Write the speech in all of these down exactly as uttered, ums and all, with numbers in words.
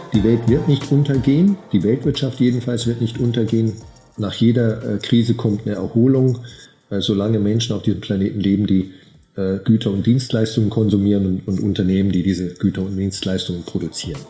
Die Welt wird nicht untergehen, die Weltwirtschaft jedenfalls wird nicht untergehen. Nach jeder äh, Krise kommt eine Erholung, äh, solange Menschen auf diesem Planeten leben, die äh, Güter und Dienstleistungen konsumieren und, und Unternehmen, die diese Güter und Dienstleistungen produzieren.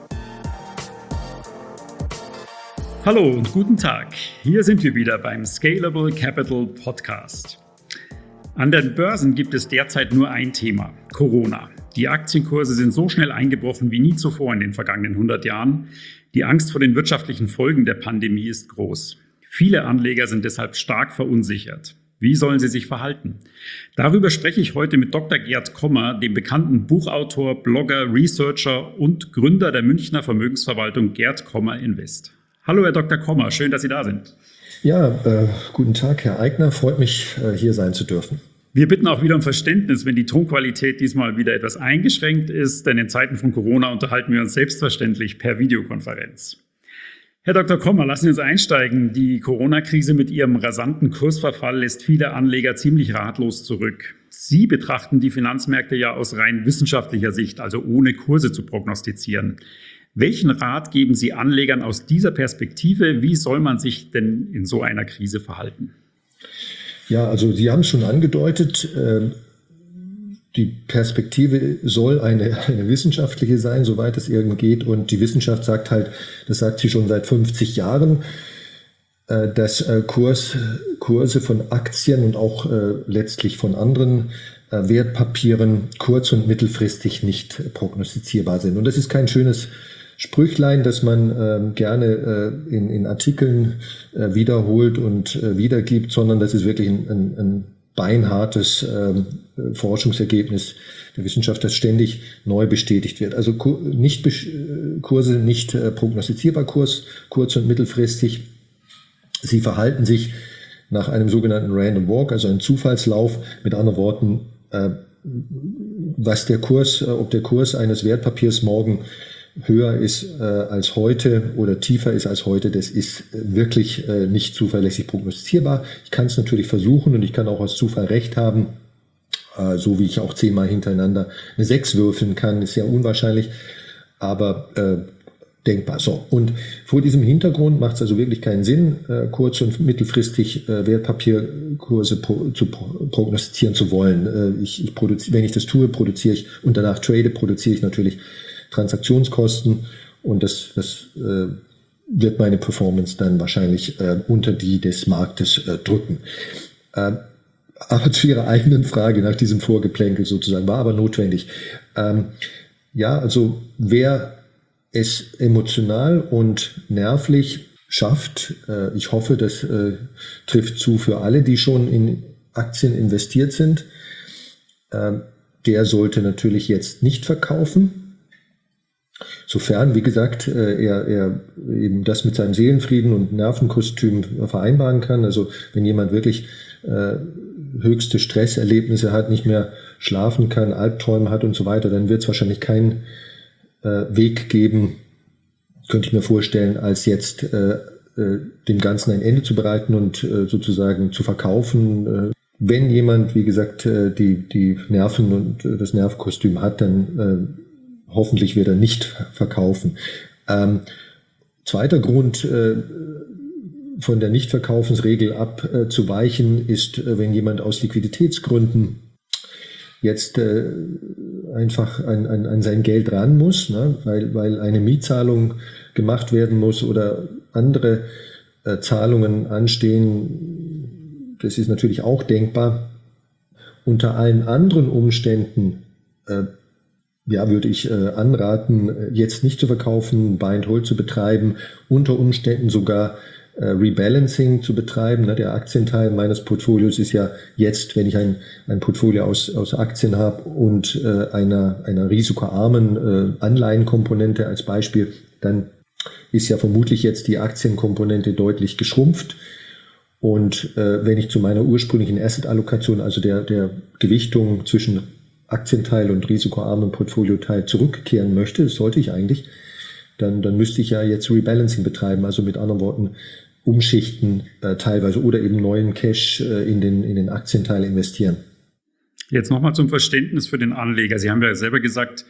Hallo und guten Tag. Hier sind wir wieder beim Scalable Capital Podcast. An den Börsen gibt es derzeit nur ein Thema: Corona. Die Aktienkurse sind so schnell eingebrochen wie nie zuvor in den vergangenen hundert Jahren. Die Angst vor den wirtschaftlichen Folgen der Pandemie ist groß. Viele Anleger sind deshalb stark verunsichert. Wie sollen sie sich verhalten? Darüber spreche ich heute mit Doktor Gerd Kommer, dem bekannten Buchautor, Blogger, Researcher und Gründer der Münchner Vermögensverwaltung Gerd Kommer Invest. Hallo Herr Doktor Kommer, schön, dass Sie da sind. Ja, äh, guten Tag Herr Eigner, freut mich, äh, hier sein zu dürfen. Wir bitten auch wieder um Verständnis, wenn die Tonqualität diesmal wieder etwas eingeschränkt ist, denn in Zeiten von Corona unterhalten wir uns selbstverständlich per Videokonferenz. Herr Doktor Kommer, lassen Sie uns einsteigen. Die Corona-Krise mit ihrem rasanten Kursverfall lässt viele Anleger ziemlich ratlos zurück. Sie betrachten die Finanzmärkte ja aus rein wissenschaftlicher Sicht, also ohne Kurse zu prognostizieren. Welchen Rat geben Sie Anlegern aus dieser Perspektive? Wie soll man sich denn in so einer Krise verhalten? Ja, also Sie haben es schon angedeutet, äh, die Perspektive soll eine, eine wissenschaftliche sein, soweit es irgend geht. Und die Wissenschaft sagt halt, das sagt sie schon seit fünfzig Jahren, äh, dass äh, Kurs, Kurse von Aktien und auch äh, letztlich von anderen äh, Wertpapieren kurz- und mittelfristig nicht prognostizierbar sind. Und das ist kein schönes Sprüchlein, das man äh, gerne äh, in, in Artikeln äh, wiederholt und äh, wiedergibt, sondern das ist wirklich ein, ein, ein beinhartes äh, Forschungsergebnis der Wissenschaft, das ständig neu bestätigt wird. Also Kur- nicht Besch- Kurse nicht äh, prognostizierbar, Kurs kurz- und mittelfristig. Sie verhalten sich nach einem sogenannten Random Walk, also einem Zufallslauf. Mit anderen Worten, äh, was der Kurs, äh, ob der Kurs eines Wertpapiers morgen höher ist äh, als heute oder tiefer ist als heute, das ist äh, wirklich äh, nicht zuverlässig prognostizierbar. Ich kann es natürlich versuchen und ich kann auch aus Zufall recht haben, äh, so wie ich auch zehnmal hintereinander eine sechs würfeln kann, ist ja unwahrscheinlich, aber äh, denkbar. So, und vor diesem Hintergrund macht es also wirklich keinen Sinn, äh, kurz- und mittelfristig äh, Wertpapierkurse pro, zu pro, prognostizieren zu wollen. Äh, ich, ich produzi- wenn ich das tue, produziere ich und danach trade, produziere ich natürlich Transaktionskosten und das, das äh, wird meine Performance dann wahrscheinlich äh, unter die des Marktes äh, drücken. Äh, aber zu Ihrer eigenen Frage nach diesem Vorgeplänkel sozusagen, war aber notwendig. Ähm, ja, also wer es emotional und nervlich schafft, äh, ich hoffe, das äh, trifft zu für alle, die schon in Aktien investiert sind, äh, der sollte natürlich jetzt nicht verkaufen. Sofern, wie gesagt, er, er eben das mit seinem Seelenfrieden und Nervenkostüm vereinbaren kann. Also wenn jemand wirklich äh, höchste Stresserlebnisse hat, nicht mehr schlafen kann, Albträume hat und so weiter, dann wird es wahrscheinlich keinen äh, Weg geben, könnte ich mir vorstellen, als jetzt äh, äh, dem Ganzen ein Ende zu bereiten und äh, sozusagen zu verkaufen. Äh, wenn jemand, wie gesagt, äh, die, die Nerven und äh, das Nervenkostüm hat, dann äh, hoffentlich wird er nicht verkaufen. Ähm, zweiter Grund, äh, von der Nichtverkaufensregel abzuweichen, äh, ist, äh, wenn jemand aus Liquiditätsgründen jetzt äh, einfach an, an, an sein Geld ran muss, ne, weil, weil eine Mietzahlung gemacht werden muss oder andere äh, Zahlungen anstehen. Das ist natürlich auch denkbar. Unter allen anderen Umständen äh, Ja, würde ich äh, anraten, jetzt nicht zu verkaufen, Buy and Hold zu betreiben, unter Umständen sogar äh, Rebalancing zu betreiben. Ne? Der Aktienteil meines Portfolios ist ja jetzt, wenn ich ein, ein Portfolio aus, aus Aktien habe und äh, einer, einer risikoarmen äh, Anleihenkomponente als Beispiel, dann ist ja vermutlich jetzt die Aktienkomponente deutlich geschrumpft. Und äh, wenn ich zu meiner ursprünglichen Asset-Allokation, also der, der Gewichtung zwischen Aktienteil und risikoarmen Portfolioteil zurückkehren möchte, das sollte ich eigentlich, dann, dann müsste ich ja jetzt Rebalancing betreiben, also mit anderen Worten umschichten äh, teilweise oder eben neuen Cash äh, in den, in den Aktienteil investieren. Jetzt nochmal zum Verständnis für den Anleger. Sie haben ja selber gesagt,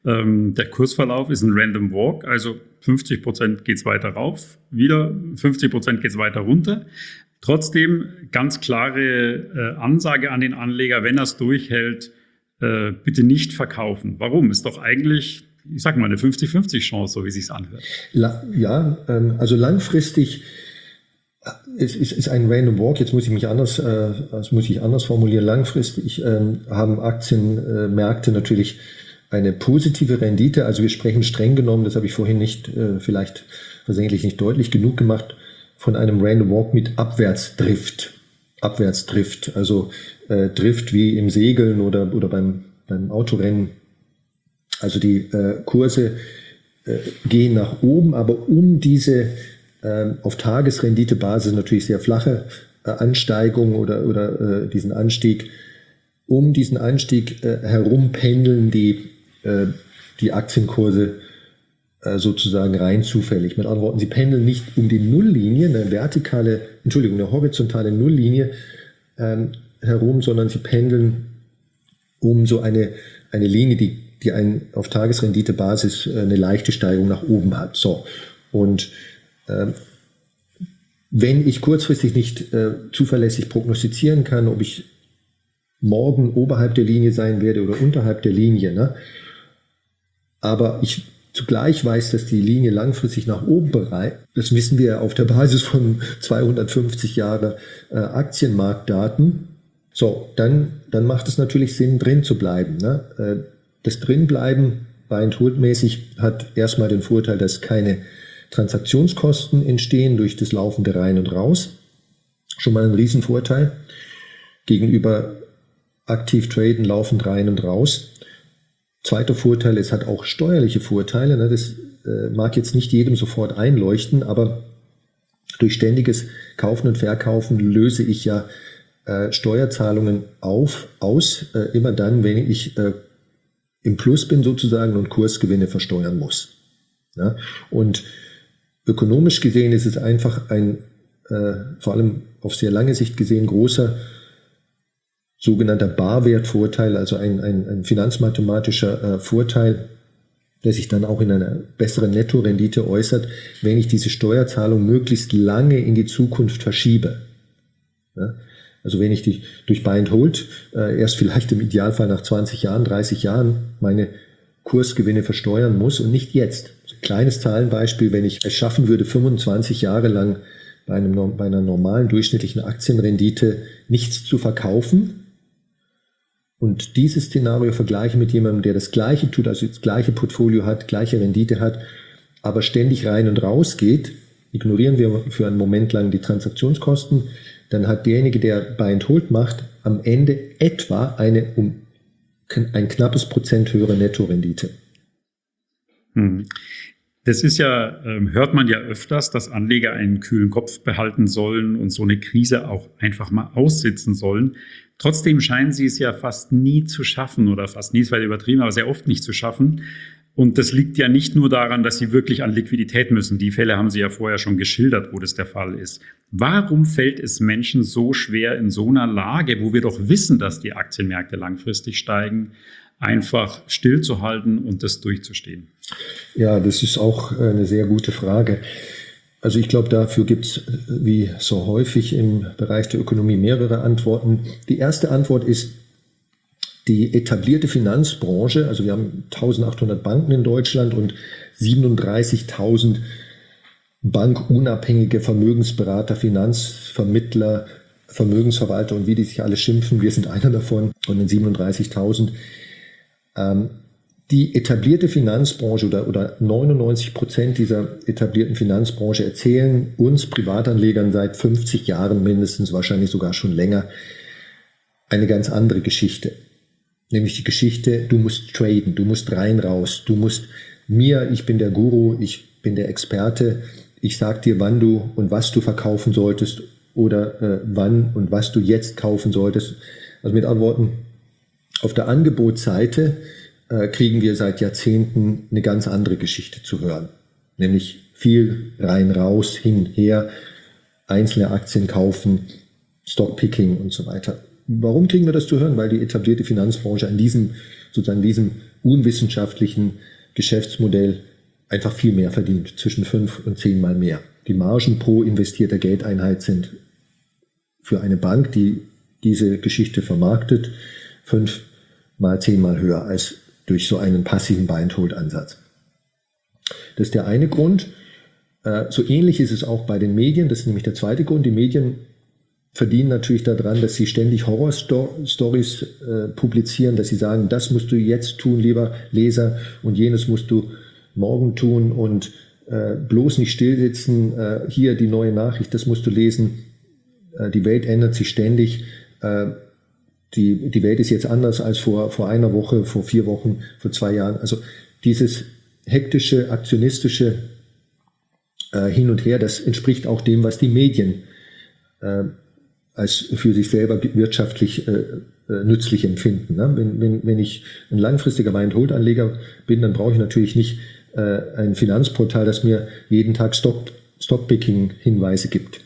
Ähm, der Kursverlauf ist ein Random Walk, also fünfzig Prozent geht es weiter rauf, wieder fünfzig Prozent geht es weiter runter. Trotzdem ganz klare äh, Ansage an den Anleger, wenn er es durchhält, äh, bitte nicht verkaufen. Warum? Ist doch eigentlich, ich sag mal, eine fünfzig fünfzig Chance, so wie es sich anhört. La- ja, ähm, also langfristig ist, ist, ist ein Random Walk. Jetzt muss ich mich anders, äh, das muss ich anders formulieren. Langfristig ähm, haben Aktienmärkte äh, natürlich eine positive Rendite. Also wir sprechen streng genommen, das habe ich vorhin nicht, äh, vielleicht versehentlich nicht deutlich genug gemacht, von einem Random Walk mit Abwärtsdrift. Abwärtsdrift, also äh, Drift wie im Segeln oder, oder beim, beim Autorennen. Also die äh, Kurse äh, gehen nach oben, aber um diese äh, auf Tagesrenditebasis natürlich sehr flache äh, Ansteigung oder, oder äh, diesen Anstieg, um diesen Anstieg äh, herum pendeln die, äh, die Aktienkurse sozusagen rein zufällig. Mit anderen Worten, sie pendeln nicht um die Nulllinie, eine vertikale, Entschuldigung, eine horizontale Nulllinie ähm, herum, sondern sie pendeln um so eine, eine Linie, die, die ein, auf Tagesrenditebasis äh, eine leichte Steigung nach oben hat. So. Und äh, wenn ich kurzfristig nicht äh, zuverlässig prognostizieren kann, ob ich morgen oberhalb der Linie sein werde oder unterhalb der Linie, ne? Aber ich zugleich weiß, dass die Linie langfristig nach oben bereit, das wissen wir auf der Basis von zweihundertfünfzig Jahre äh, Aktienmarktdaten. So, dann, dann macht es natürlich Sinn, drin zu bleiben. Ne? Äh, das Drinbleiben Buy and Hold mäßig hat erstmal den Vorteil, dass keine Transaktionskosten entstehen durch das laufende Rein und Raus. Schon mal ein Riesenvorteil gegenüber aktiv traden, laufend rein und raus. Zweiter Vorteil, es hat auch steuerliche Vorteile. Das mag jetzt nicht jedem sofort einleuchten, aber durch ständiges Kaufen und Verkaufen löse ich ja Steuerzahlungen auf, aus, immer dann, wenn ich im Plus bin sozusagen und Kursgewinne versteuern muss. Und ökonomisch gesehen ist es einfach ein, vor allem auf sehr lange Sicht gesehen, großer sogenannter Barwertvorteil, also ein, ein, ein finanzmathematischer äh, Vorteil, der sich dann auch in einer besseren Nettorendite äußert, wenn ich diese Steuerzahlung möglichst lange in die Zukunft verschiebe. Ja? Also wenn ich die durch Buy and Hold äh, erst vielleicht im Idealfall nach zwanzig Jahren, dreißig Jahren meine Kursgewinne versteuern muss und nicht jetzt. Also ein kleines Zahlenbeispiel, wenn ich es schaffen würde, fünfundzwanzig Jahre lang bei, einem, bei einer normalen durchschnittlichen Aktienrendite nichts zu verkaufen, und dieses Szenario vergleiche mit jemandem, der das Gleiche tut, also das gleiche Portfolio hat, gleiche Rendite hat, aber ständig rein und raus geht, ignorieren wir für einen Moment lang die Transaktionskosten, dann hat derjenige, der Buy and Hold macht, am Ende etwa eine um ein knappes Prozent höhere Nettorendite. Hm. Das ist ja, hört man ja öfters, dass Anleger einen kühlen Kopf behalten sollen und so eine Krise auch einfach mal aussitzen sollen. Trotzdem scheinen sie es ja fast nie zu schaffen oder fast nie, ist vielleicht übertrieben, aber sehr oft nicht zu schaffen. Und das liegt ja nicht nur daran, dass sie wirklich an Liquidität müssen. Die Fälle haben Sie ja vorher schon geschildert, wo das der Fall ist. Warum fällt es Menschen so schwer in so einer Lage, wo wir doch wissen, dass die Aktienmärkte langfristig steigen, einfach stillzuhalten und das durchzustehen? Ja, das ist auch eine sehr gute Frage. Also ich glaube, dafür gibt es, wie so häufig im Bereich der Ökonomie, mehrere Antworten. Die erste Antwort ist, die etablierte Finanzbranche, also wir haben eintausendachthundert Banken in Deutschland und siebenunddreißigtausend bankunabhängige Vermögensberater, Finanzvermittler, Vermögensverwalter und wie die sich alle schimpfen. Wir sind einer davon von den siebenunddreißigtausend. Ähm, Die etablierte Finanzbranche oder, oder neunundneunzig Prozent dieser etablierten Finanzbranche erzählen uns Privatanlegern seit fünfzig Jahren mindestens, wahrscheinlich sogar schon länger, eine ganz andere Geschichte. Nämlich die Geschichte, du musst traden, du musst rein, raus, du musst mir, ich bin der Guru, ich bin der Experte, ich sag dir, wann du und was du verkaufen solltest oder äh, wann und was du jetzt kaufen solltest. Also mit anderen Worten, auf der Angebotsseite kriegen wir seit Jahrzehnten eine ganz andere Geschichte zu hören. Nämlich viel rein, raus, hin, her, einzelne Aktien kaufen, Stockpicking und so weiter. Warum kriegen wir das zu hören? Weil die etablierte Finanzbranche an diesem sozusagen diesem unwissenschaftlichen Geschäftsmodell einfach viel mehr verdient, zwischen fünf und zehnmal mehr. Die Margen pro investierter Geldeinheit sind für eine Bank, die diese Geschichte vermarktet, fünfmal, zehnmal höher als durch so einen passiven Buy-and-Hold-Ansatz. Das ist der eine Grund. So ähnlich ist es auch bei den Medien. Das ist nämlich der zweite Grund. Die Medien verdienen natürlich daran, dass sie ständig Horror-Stories äh, publizieren, dass sie sagen, das musst du jetzt tun, lieber Leser, und jenes musst du morgen tun und äh, bloß nicht stillsitzen. Äh, hier die neue Nachricht, das musst du lesen. Äh, die Welt ändert sich ständig. Äh, die, die Welt ist jetzt anders als vor, vor einer Woche, vor vier Wochen, vor zwei Jahren. Also dieses hektische, aktionistische äh, Hin und Her, das entspricht auch dem, was die Medien äh, als für sich selber wirtschaftlich äh, nützlich empfinden. Ne? Wenn, wenn, wenn ich ein langfristiger Buy-and-Hold-Anleger bin, dann brauche ich natürlich nicht äh, ein Finanzportal, das mir jeden Tag Stock, Stockpicking-Hinweise gibt.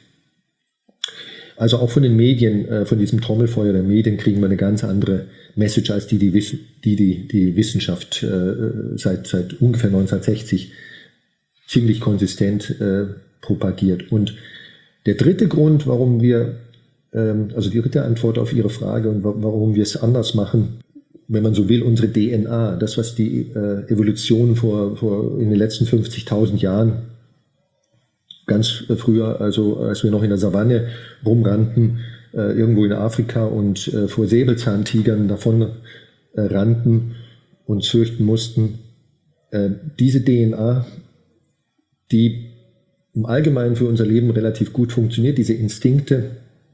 Also auch von den Medien, äh, von diesem Trommelfeuer der Medien kriegen wir eine ganz andere Message, als die die, Wiss- die, die, die Wissenschaft äh, seit, seit ungefähr neunzehnhundertsechzig ziemlich konsistent äh, propagiert. Und der dritte Grund, warum wir also die dritte Antwort auf Ihre Frage und warum wir es anders machen, wenn man so will, unsere D N A, das, was die äh, Evolution vor, vor in den letzten fünfzigtausend Jahren, ganz äh, früher, also als wir noch in der Savanne rumrannten, äh, irgendwo in Afrika und äh, vor Säbelzahntigern davon äh, rannten, uns fürchten mussten, äh, diese D N A, die im Allgemeinen für unser Leben relativ gut funktioniert, diese Instinkte,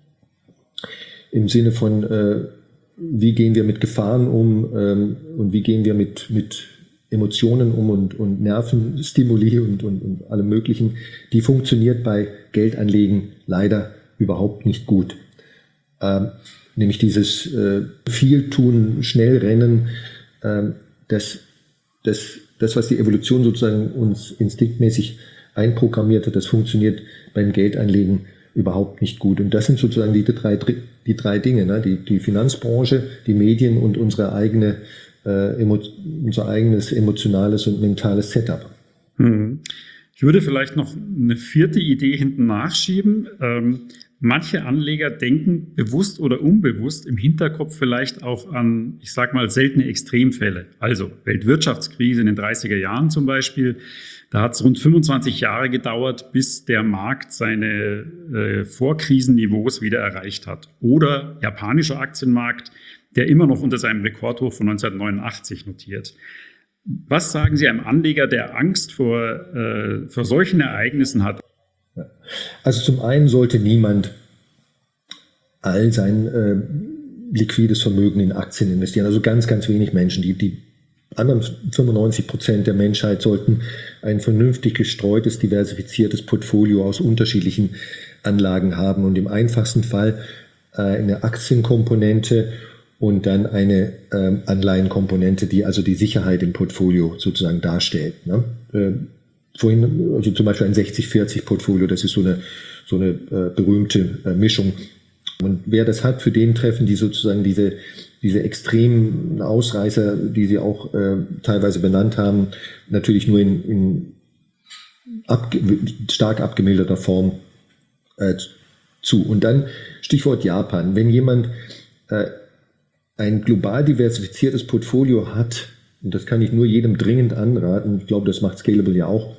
im Sinne von, äh, wie gehen wir mit Gefahren um ähm, und wie gehen wir mit, mit Emotionen um und, und Nervenstimuli und, und, und allem Möglichen, die funktioniert bei Geldanlegen leider überhaupt nicht gut. Ähm, nämlich dieses äh, viel tun, schnell rennen, ähm, das, das, das, was die Evolution sozusagen uns instinktmäßig einprogrammiert hat, das funktioniert beim Geldanlegen überhaupt nicht gut. Und das sind sozusagen die drei, die drei Dinge, ne? die, die Finanzbranche, die Medien und unsere eigene, äh, emo, unser eigenes emotionales und mentales Setup. Hm. Ich würde vielleicht noch eine vierte Idee hinten nachschieben. Ähm, manche Anleger denken bewusst oder unbewusst im Hinterkopf vielleicht auch an, ich sag mal, seltene Extremfälle. Also Weltwirtschaftskrise in den dreißiger Jahren zum Beispiel. Da hat es rund fünfundzwanzig Jahre gedauert, bis der Markt seine äh, Vorkrisenniveaus wieder erreicht hat. Oder japanischer Aktienmarkt, der immer noch unter seinem Rekordhoch von neunzehnhundertneunundachtzig notiert. Was sagen Sie einem Anleger, der Angst vor, äh, vor solchen Ereignissen hat? Also zum einen sollte niemand all sein äh, liquides Vermögen in Aktien investieren. Also ganz, ganz wenig Menschen, die, die anderen fünfundneunzig Prozent der Menschheit sollten ein vernünftig gestreutes, diversifiziertes Portfolio aus unterschiedlichen Anlagen haben und im einfachsten Fall äh, eine Aktienkomponente und dann eine ähm, Anleihenkomponente, die also die Sicherheit im Portfolio sozusagen darstellt. Ne? Äh, vorhin, also zum Beispiel ein sechzig vierzig Portfolio, das ist so eine, so eine äh, berühmte äh, Mischung. Und wer das hat, für den treffen die sozusagen diese, diese extremen Ausreißer, die Sie auch äh, teilweise benannt haben, natürlich nur in, in abge stark abgemilderter Form äh, zu. Und dann Stichwort Japan. Wenn jemand äh, ein global diversifiziertes Portfolio hat, und das kann ich nur jedem dringend anraten, ich glaube, das macht Scalable ja auch,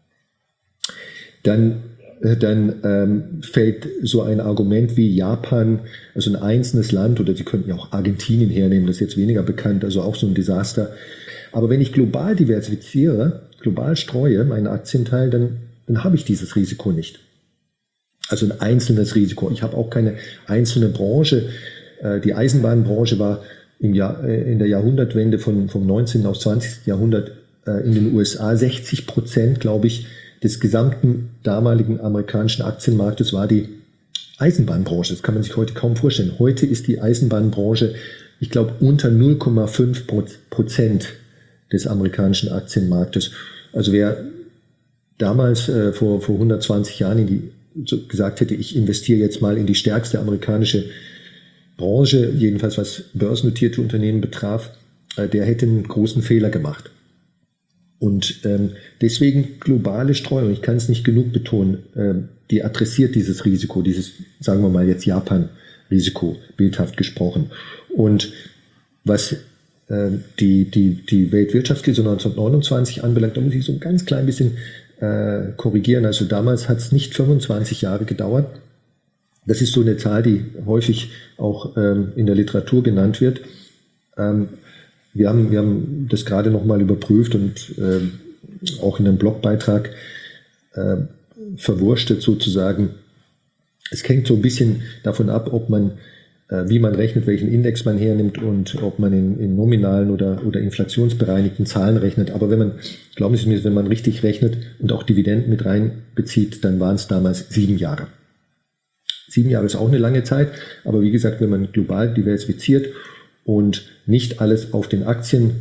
dann dann ähm, fällt so ein Argument wie Japan, also ein einzelnes Land, oder Sie könnten ja auch Argentinien hernehmen, das ist jetzt weniger bekannt, also auch so ein Desaster. Aber wenn ich global diversifiziere, global streue, meinen Aktienteil, dann, dann habe ich dieses Risiko nicht. Also ein einzelnes Risiko. Ich habe auch keine einzelne Branche. Äh, die Eisenbahnbranche war im Jahr, äh, in der Jahrhundertwende von, vom neunzehnten aufs zwanzigste Jahrhundert äh, in den U S A sechzig Prozent, glaube ich, des gesamten damaligen amerikanischen Aktienmarktes war die Eisenbahnbranche. Das kann man sich heute kaum vorstellen. Heute ist die Eisenbahnbranche, ich glaube, unter null Komma fünf Prozent des amerikanischen Aktienmarktes. Also wer damals äh, vor, vor hundertzwanzig Jahren in die, so gesagt hätte, ich investiere jetzt mal in die stärkste amerikanische Branche, jedenfalls was börsennotierte Unternehmen betraf, äh, der hätte einen großen Fehler gemacht. Und ähm, deswegen globale Streuung, ich kann es nicht genug betonen, äh, die adressiert dieses Risiko, dieses, sagen wir mal jetzt Japan-Risiko, bildhaft gesprochen. Und was äh, die, die, die Weltwirtschaftskrise neunzehnhundertneunundzwanzig anbelangt, da muss ich so ein ganz klein bisschen äh, korrigieren. Also damals hat es nicht fünfundzwanzig Jahre gedauert. Das ist so eine Zahl, die häufig auch ähm, in der Literatur genannt wird. Ähm, Wir haben, wir haben das gerade nochmal überprüft und äh, auch in einem Blogbeitrag äh, verwurstet sozusagen. Es hängt so ein bisschen davon ab, ob man, äh, wie man rechnet, welchen Index man hernimmt und ob man in, in nominalen oder, oder inflationsbereinigten Zahlen rechnet. Aber wenn man, glauben Sie mir, wenn man richtig rechnet und auch Dividenden mit reinbezieht, dann waren es damals sieben Jahre. Sieben Jahre ist auch eine lange Zeit, aber wie gesagt, wenn man global diversifiziert und nicht alles auf den Aktientopf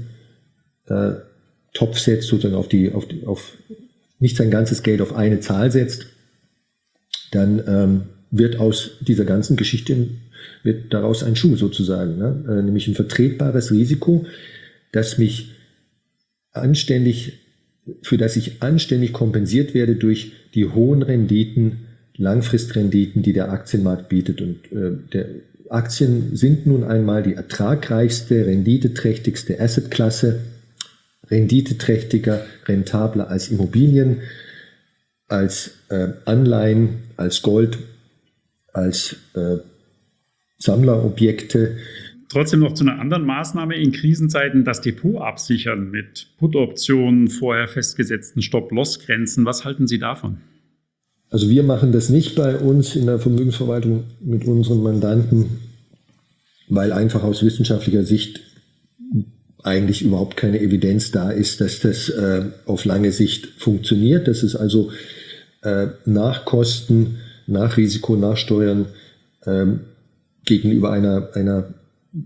äh, setzt, sozusagen auf die, auf die, auf nicht sein ganzes Geld auf eine Zahl setzt, dann ähm, wird aus dieser ganzen Geschichte wird daraus ein Schuh sozusagen, ne? äh, nämlich ein vertretbares Risiko, das mich anständig, für das ich anständig kompensiert werde durch die hohen Renditen, Langfristrenditen, die der Aktienmarkt bietet. Und äh, der Aktien sind nun einmal die ertragreichste, renditeträchtigste Assetklasse, renditeträchtiger, rentabler als Immobilien, als äh, Anleihen, als Gold, als äh, Sammlerobjekte. Trotzdem noch zu einer anderen Maßnahme in Krisenzeiten, das Depot absichern mit Put-Optionen, vorher festgesetzten Stop-Loss-Grenzen. Was halten Sie davon? Also wir machen das nicht bei uns in der Vermögensverwaltung mit unseren Mandanten, weil einfach aus wissenschaftlicher Sicht eigentlich überhaupt keine Evidenz da ist, dass das äh, auf lange Sicht funktioniert. Das ist also äh, nach Kosten, nach Risiko, nach Steuern äh, gegenüber einer, einer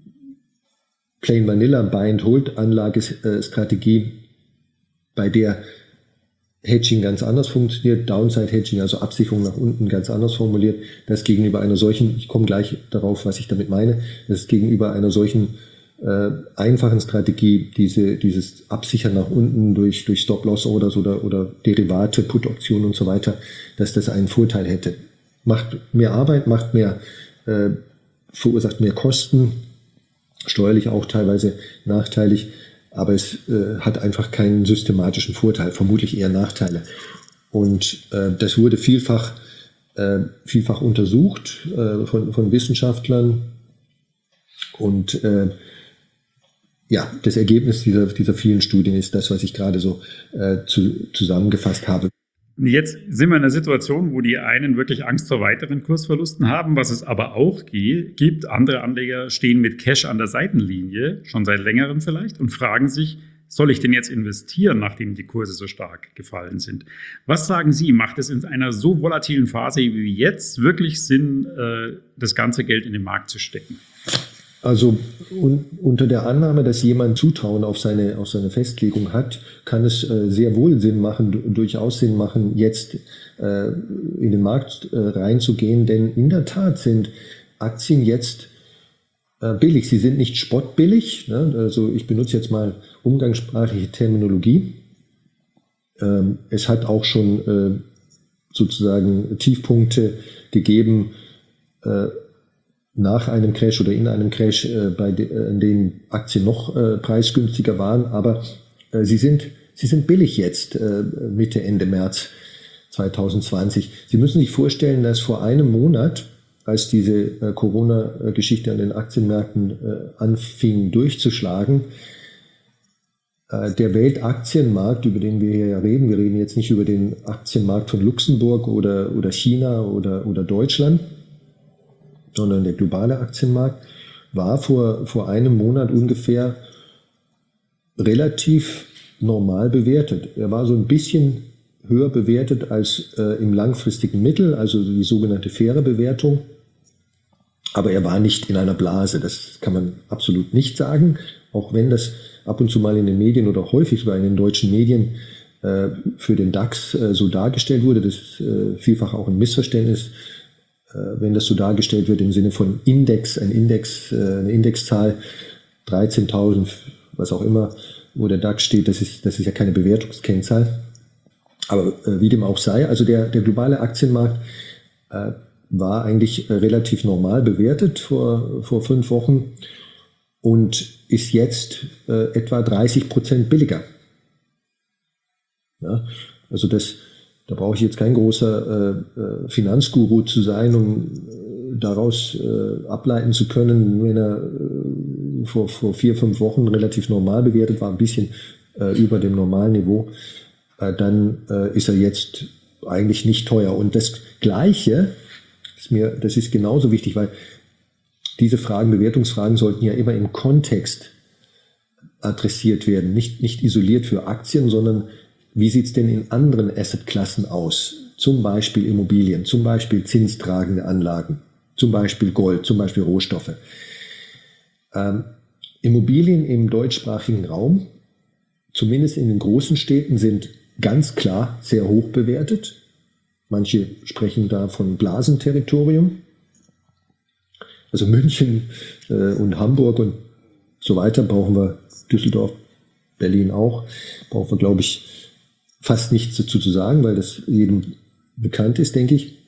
Plain Vanilla Buy-and-Hold-Anlagestrategie, bei der Hedging ganz anders funktioniert, Downside Hedging, also Absicherung nach unten ganz anders formuliert, das gegenüber einer solchen, ich komme gleich darauf, was ich damit meine, das gegenüber einer solchen äh, einfachen Strategie, diese, dieses Absichern nach unten durch, durch Stop-Loss-Orders oder, oder Derivate, Put-Optionen und so weiter, dass das einen Vorteil hätte. Macht mehr Arbeit, macht mehr, äh, verursacht mehr Kosten, steuerlich auch teilweise nachteilig, aber es äh, hat einfach keinen systematischen Vorteil, vermutlich eher Nachteile. Und äh, das wurde vielfach, äh, vielfach untersucht äh, von, von Wissenschaftlern. Und äh, ja, das Ergebnis dieser, dieser vielen Studien ist das, was ich gerade so äh, zu, zusammengefasst habe. Jetzt sind wir in einer Situation, wo die einen wirklich Angst vor weiteren Kursverlusten haben, was es aber auch gibt. Andere Anleger stehen mit Cash an der Seitenlinie, schon seit längerem vielleicht, und fragen sich, soll ich denn jetzt investieren, nachdem die Kurse so stark gefallen sind? Was sagen Sie, macht es in einer so volatilen Phase wie jetzt wirklich Sinn, das ganze Geld in den Markt zu stecken? Also un, unter der Annahme, dass jemand Zutrauen auf seine, auf seine Festlegung hat, kann es äh, sehr wohl Sinn machen, durchaus Sinn machen, jetzt äh, in den Markt äh, reinzugehen, denn in der Tat sind Aktien jetzt äh, billig. Sie sind nicht spottbillig, ne? Also ich benutze jetzt mal umgangssprachliche Terminologie. Ähm, es hat auch schon äh, sozusagen Tiefpunkte gegeben, äh, nach einem Crash oder in einem Crash, äh, bei de, äh, in denen Aktien noch äh, preisgünstiger waren, aber äh, sie sind sie sind billig jetzt, äh, Mitte, Ende März zwanzig zwanzig. Sie müssen sich vorstellen, dass vor einem Monat, als diese äh, Corona-Geschichte an den Aktienmärkten äh, anfing durchzuschlagen, äh, der Weltaktienmarkt, über den wir hier ja reden, wir reden jetzt nicht über den Aktienmarkt von Luxemburg oder, oder China oder, oder Deutschland, sondern der globale Aktienmarkt, war vor, vor einem Monat ungefähr relativ normal bewertet. Er war so ein bisschen höher bewertet als äh, im langfristigen Mittel, also die sogenannte faire Bewertung. Aber er war nicht in einer Blase, das kann man absolut nicht sagen, auch wenn das ab und zu mal in den Medien oder häufig sogar in den deutschen Medien äh, für den DAX äh, so dargestellt wurde. Das ist äh, vielfach auch ein Missverständnis, wenn das so dargestellt wird im Sinne von Index, ein Index, eine Indexzahl, dreizehntausend, was auch immer, wo der DAX steht, das ist, das ist ja keine Bewertungskennzahl. Aber äh, wie dem auch sei, also der, der globale Aktienmarkt äh, war eigentlich äh, relativ normal bewertet vor, vor fünf Wochen und ist jetzt äh, etwa dreißig Prozent billiger. Ja, also das, da brauche ich jetzt kein großer äh, Finanzguru zu sein, um äh, daraus äh, ableiten zu können, wenn er äh, vor, vor vier, fünf Wochen relativ normal bewertet war, ein bisschen äh, über dem normalen Niveau, äh, dann äh, ist er jetzt eigentlich nicht teuer. Und das Gleiche ist mir, das ist genauso wichtig, weil diese Fragen, Bewertungsfragen sollten ja immer im Kontext adressiert werden, nicht, nicht isoliert für Aktien, sondern wie sieht es denn in anderen Assetklassen aus? Zum Beispiel Immobilien, zum Beispiel zinstragende Anlagen, zum Beispiel Gold, zum Beispiel Rohstoffe. Ähm, Immobilien im deutschsprachigen Raum, zumindest in den großen Städten, sind ganz klar sehr hoch bewertet. Manche sprechen da von Blasenterritorium. Also München äh, und Hamburg und so weiter brauchen wir, Düsseldorf, Berlin auch, brauchen wir, glaube ich, fast nichts dazu zu sagen, weil das jedem bekannt ist, denke ich.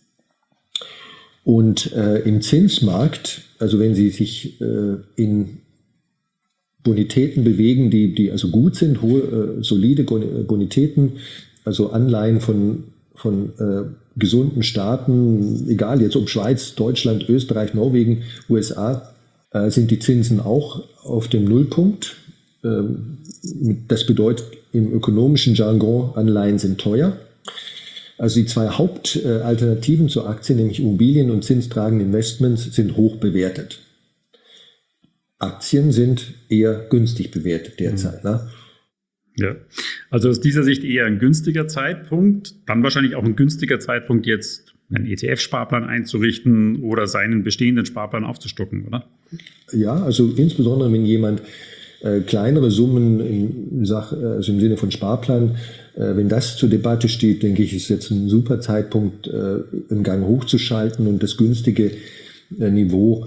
Und äh, im Zinsmarkt, also wenn Sie sich äh, in Bonitäten bewegen, die, die also gut sind, hohe, äh, solide Bonitäten, also Anleihen von, von äh, gesunden Staaten, egal jetzt ob Schweiz, Deutschland, Österreich, Norwegen, U S A, äh, sind die Zinsen auch auf dem Nullpunkt. Ähm, das bedeutet im ökonomischen Jargon, Anleihen sind teuer. Also die zwei Hauptalternativen zur Aktie, nämlich Immobilien und zinstragende Investments, sind hoch bewertet. Aktien sind eher günstig bewertet derzeit. Mhm. Ne? Ja, also aus dieser Sicht eher ein günstiger Zeitpunkt, dann wahrscheinlich auch ein günstiger Zeitpunkt, jetzt einen E T F-Sparplan einzurichten oder seinen bestehenden Sparplan aufzustocken, oder? Ja, also insbesondere wenn jemand äh, kleinere Summen im, Sach, also im Sinne von Sparplan, äh, wenn das zur Debatte steht, denke ich, ist jetzt ein super Zeitpunkt, äh, einen Gang hochzuschalten und das günstige äh, Niveau,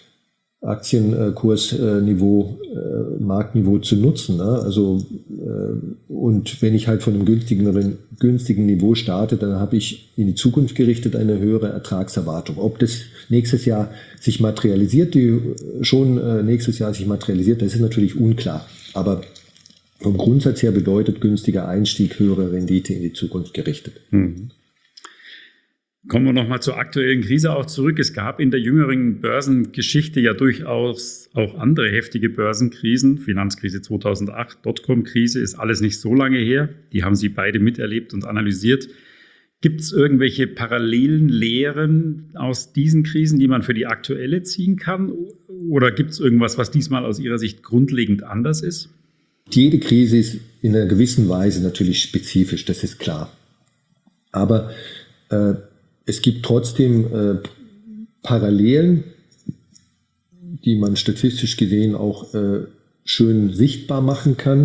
Aktienkursniveau, äh, Marktniveau zu nutzen. Ne? Also äh, und wenn ich halt von einem günstigen, günstigen Niveau starte, dann habe ich in die Zukunft gerichtet eine höhere Ertragserwartung. Ob das nächstes Jahr sich materialisiert, die schon äh, nächstes Jahr sich materialisiert, das ist natürlich unklar. Aber vom Grundsatz her bedeutet günstiger Einstieg höhere Rendite in die Zukunft gerichtet. Mhm. Kommen wir nochmal zur aktuellen Krise auch zurück. Es gab in der jüngeren Börsengeschichte ja durchaus auch andere heftige Börsenkrisen. Finanzkrise zweitausendacht, Dotcom-Krise, ist alles nicht so lange her. Die haben Sie beide miterlebt und analysiert. Gibt es irgendwelche parallelen Lehren aus diesen Krisen, die man für die aktuelle ziehen kann? Oder gibt es irgendwas, was diesmal aus Ihrer Sicht grundlegend anders ist? Jede Krise ist in einer gewissen Weise natürlich spezifisch, das ist klar. Aber äh, es gibt trotzdem äh, Parallelen, die man statistisch gesehen auch äh, schön sichtbar machen kann.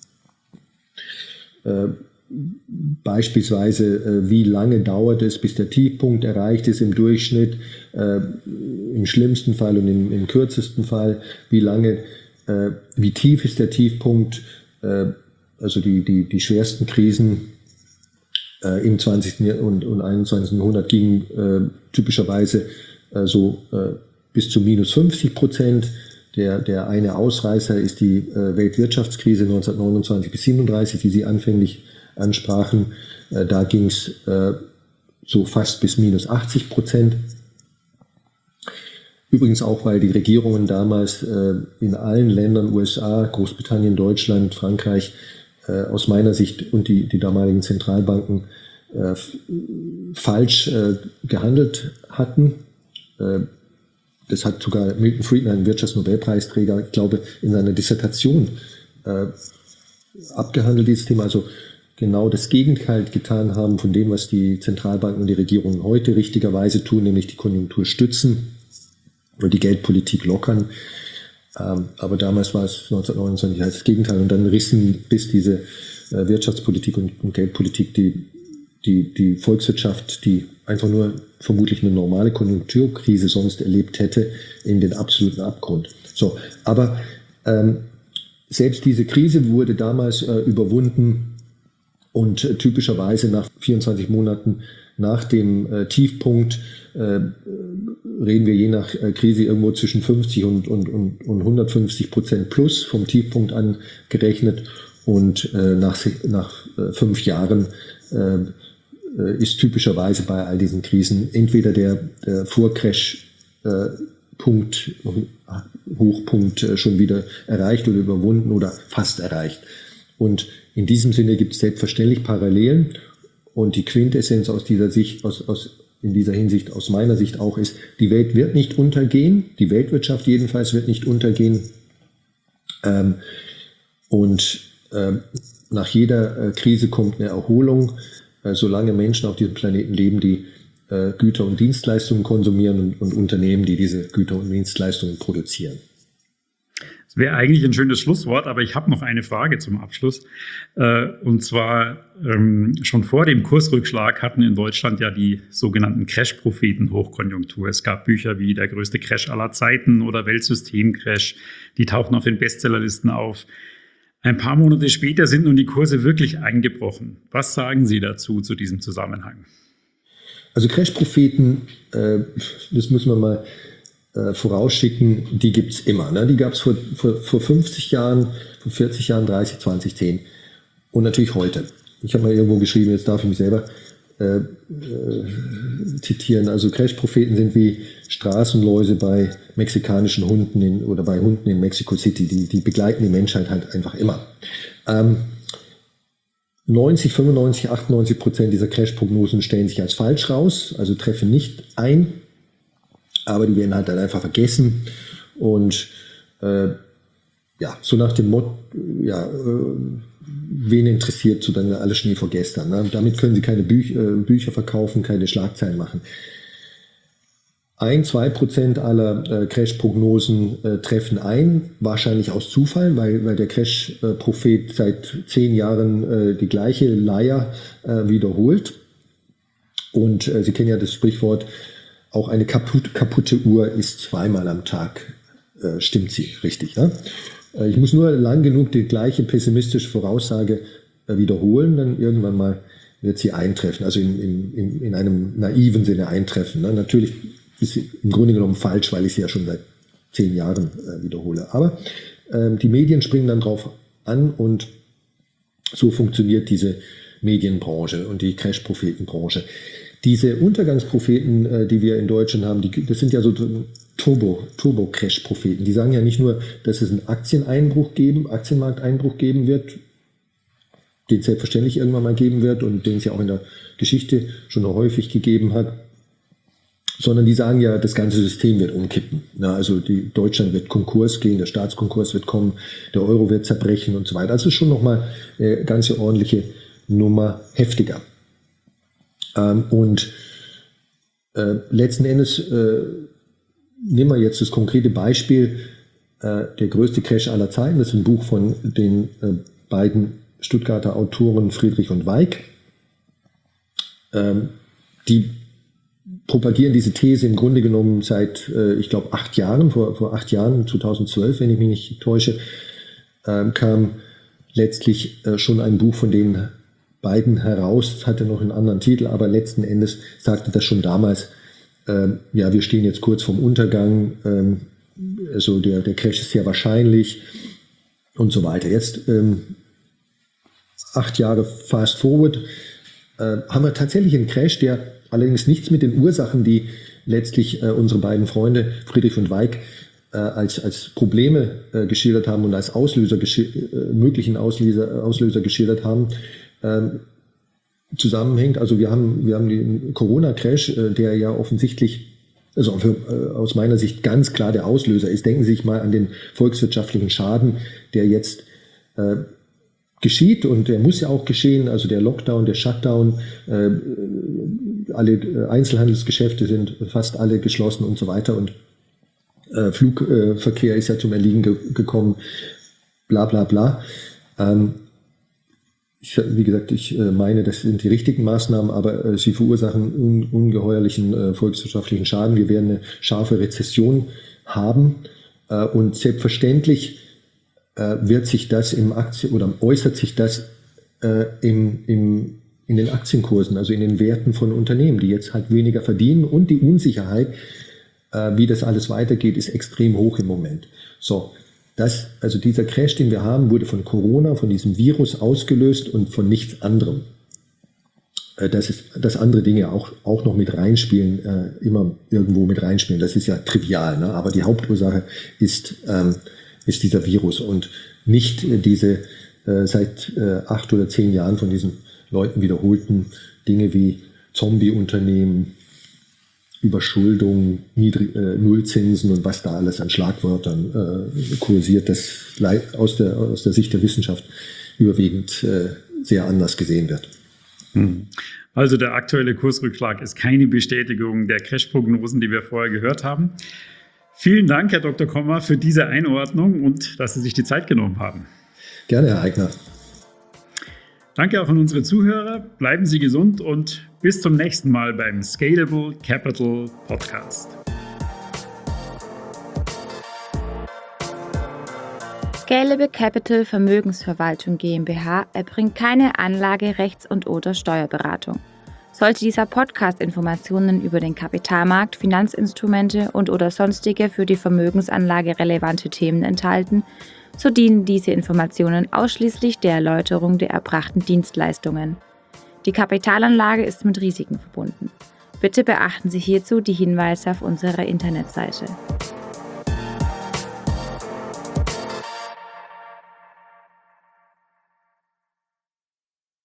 Äh, beispielsweise, äh, wie lange dauert es, bis der Tiefpunkt erreicht ist im Durchschnitt, äh, im schlimmsten Fall und im, im kürzesten Fall, wie lange, äh, wie tief ist der Tiefpunkt, äh, also die, die, die schwersten Krisen im zwanzigsten und, und einundzwanzigsten Jahrhundert ging äh, typischerweise äh, so äh, bis zu minus fünfzig Prozent. Der, der eine Ausreißer ist die äh, Weltwirtschaftskrise neunzehnhundertneunundzwanzig bis siebenunddreißig, die Sie anfänglich ansprachen. Äh, da ging es äh, so fast bis minus achtzig Prozent. Übrigens auch, weil die Regierungen damals äh, in allen Ländern, U S A, Großbritannien, Deutschland, Frankreich, Äh, aus meiner Sicht und die, die damaligen Zentralbanken äh, falsch äh, gehandelt hatten. Äh, das hat sogar Milton Friedman, ein Wirtschaftsnobelpreisträger, ich glaube, in seiner Dissertation äh, abgehandelt, dieses Thema. Also genau das Gegenteil getan haben von dem, was die Zentralbanken und die Regierungen heute richtigerweise tun, nämlich die Konjunktur stützen und die Geldpolitik lockern. Ähm, aber damals war es neunzehnhundertneunundzwanzig halt das Gegenteil. Und dann rissen bis diese äh, Wirtschaftspolitik und, und Geldpolitik die, die, die Volkswirtschaft, die einfach nur vermutlich eine normale Konjunkturkrise sonst erlebt hätte, in den absoluten Abgrund. So, aber ähm, selbst diese Krise wurde damals äh, überwunden und äh, typischerweise nach vierundzwanzig Monaten nach dem äh, Tiefpunkt äh, reden wir je nach äh, Krise irgendwo zwischen fünfzig und, und, und, und hundertfünfzig Prozent plus vom Tiefpunkt an gerechnet. Und äh, nach, nach äh, fünf Jahren äh, ist typischerweise bei all diesen Krisen entweder der, der Vor-Crash-Punkt, äh, Hochpunkt äh, schon wieder erreicht oder überwunden oder fast erreicht. Und in diesem Sinne gibt es selbstverständlich Parallelen. Und die Quintessenz aus dieser Sicht, aus, aus, in dieser Hinsicht aus meiner Sicht auch ist, die Welt wird nicht untergehen, die Weltwirtschaft jedenfalls wird nicht untergehen. Ähm, und ähm, nach jeder äh, Krise kommt eine Erholung, äh, solange Menschen auf diesem Planeten leben, die äh, Güter und Dienstleistungen konsumieren und, und Unternehmen, die diese Güter und Dienstleistungen produzieren. Das wäre eigentlich ein schönes Schlusswort, aber ich habe noch eine Frage zum Abschluss. Und zwar schon vor dem Kursrückschlag hatten in Deutschland ja die sogenannten Crash-Propheten Hochkonjunktur. Es gab Bücher wie Der größte Crash aller Zeiten oder Weltsystem-Crash. Die tauchten auf den Bestsellerlisten auf. Ein paar Monate später sind nun die Kurse wirklich eingebrochen. Was sagen Sie dazu, zu diesem Zusammenhang? Also Crash-Propheten, das muss man mal Äh, vorausschicken, die gibt's immer. Ne? Die gab's vor, vor, vor fünfzig Jahren, vor vierzig Jahren, dreißig, zwanzig, zehn und natürlich heute. Ich habe mal irgendwo geschrieben, jetzt darf ich mich selber äh, äh, zitieren. Also Crash-Propheten sind wie Straßenläuse bei mexikanischen Hunden in, oder bei Hunden in Mexico City. Die, die begleiten die Menschheit halt einfach immer. Ähm, neunzig, fünfundneunzig, achtundneunzig Prozent dieser Crash-Prognosen stellen sich als falsch raus, also treffen nicht ein. Aber die werden halt dann einfach vergessen und äh, ja, so nach dem Motto, ja, äh, wen interessiert so dann alles Schnee vor gestern. Ne? Damit können sie keine Büch äh, Bücher verkaufen, keine Schlagzeilen machen. Ein, zwei Prozent aller äh, Crash-Prognosen äh, treffen ein, wahrscheinlich aus Zufall, weil, weil der Crash-Prophet seit zehn Jahren äh, die gleiche Leier äh, wiederholt. Und äh, Sie kennen ja das Sprichwort, auch eine kaputt, kaputte Uhr ist zweimal am Tag, äh, stimmt sie, richtig. Ne? Äh, ich muss nur lang genug die gleiche pessimistische Voraussage äh, wiederholen, dann irgendwann mal wird sie eintreffen, also in, in, in, in einem naiven Sinne eintreffen. Ne? Natürlich ist sie im Grunde genommen falsch, weil ich sie ja schon seit zehn Jahren äh, wiederhole. Aber äh, die Medien springen dann drauf an und so funktioniert diese Medienbranche und die Crash-Prophetenbranche. Diese Untergangspropheten, die wir in Deutschland haben, die, das sind ja so Turbo, Turbo-Crash-Propheten. Die sagen ja nicht nur, dass es einen Aktieneinbruch geben, Aktienmarkteinbruch geben wird, den es selbstverständlich irgendwann mal geben wird und den es ja auch in der Geschichte schon häufig gegeben hat, sondern die sagen ja, das ganze System wird umkippen. Na, also die, Deutschland wird Konkurs gehen, der Staatskonkurs wird kommen, der Euro wird zerbrechen und so weiter. Also schon nochmal eine ganze ordentliche Nummer heftiger. Ähm, und äh, letzten Endes äh, nehmen wir jetzt das konkrete Beispiel, äh, der größte Crash aller Zeiten. Das ist ein Buch von den äh, beiden Stuttgarter Autoren Friedrich und Weig. Ähm, die propagieren diese These im Grunde genommen seit, äh, ich glaube, acht Jahren, vor, vor acht Jahren, zweitausendzwölf, wenn ich mich nicht täusche, äh, kam letztlich äh, schon ein Buch von denen beiden heraus, das hatte noch einen anderen Titel, aber letzten Endes sagte das schon damals, äh, ja, wir stehen jetzt kurz vorm Untergang, ähm, also der, der Crash ist sehr wahrscheinlich und so weiter. Jetzt, ähm, acht Jahre fast forward, äh, haben wir tatsächlich einen Crash, der allerdings nichts mit den Ursachen, die letztlich äh, unsere beiden Freunde Friedrich und Weig äh, als, als Probleme äh, geschildert haben und als Auslöser, äh, möglichen Auslöser, Auslöser geschildert haben, zusammenhängt. Also wir haben, wir haben den Corona-Crash, der ja offensichtlich, also für, aus meiner Sicht ganz klar der Auslöser ist. Denken Sie sich mal an den volkswirtschaftlichen Schaden, der jetzt äh, geschieht und der muss ja auch geschehen. Also der Lockdown, der Shutdown, äh, alle Einzelhandelsgeschäfte sind fast alle geschlossen und so weiter und äh, Flugverkehr ist ja zum Erliegen ge gekommen, bla bla bla. Ähm, Ich, wie gesagt, ich meine, das sind die richtigen Maßnahmen, aber äh, sie verursachen un, ungeheuerlichen äh, volkswirtschaftlichen Schaden. Wir werden eine scharfe Rezession haben äh, und selbstverständlich äh, wird sich das im Aktien oder äußert sich das äh, im, im, in den Aktienkursen, also in den Werten von Unternehmen, die jetzt halt weniger verdienen, und die Unsicherheit, äh, wie das alles weitergeht, ist extrem hoch im Moment. So, das, also dieser Crash, den wir haben, wurde von Corona, von diesem Virus ausgelöst und von nichts anderem. Äh, das ist, dass andere Dinge auch, auch noch mit reinspielen, äh, immer irgendwo mit reinspielen. Das ist ja trivial, ne? Aber die Hauptursache ist, ähm, ist dieser Virus und nicht äh, diese äh, seit äh, acht oder zehn Jahren von diesen Leuten wiederholten Dinge wie Zombie-Unternehmen, Überschuldung, Niedrig, äh, Nullzinsen und was da alles an Schlagwörtern äh, kursiert, das aus der, aus der Sicht der Wissenschaft überwiegend äh, sehr anders gesehen wird. Also der aktuelle Kursrückschlag ist keine Bestätigung der Crash-Prognosen, die wir vorher gehört haben. Vielen Dank, Herr Doktor Kommer, für diese Einordnung und dass Sie sich die Zeit genommen haben. Gerne, Herr Eigner. Danke auch an unsere Zuhörer. Bleiben Sie gesund und bis zum nächsten Mal beim Scalable Capital Podcast. Scalable Capital Vermögensverwaltung GmbH erbringt keine Anlage-, Rechts- und/oder Steuerberatung. Sollte dieser Podcast Informationen über den Kapitalmarkt, Finanzinstrumente und/oder sonstige für die Vermögensanlage relevante Themen enthalten, so dienen diese Informationen ausschließlich der Erläuterung der erbrachten Dienstleistungen. Die Kapitalanlage ist mit Risiken verbunden. Bitte beachten Sie hierzu die Hinweise auf unserer Internetseite.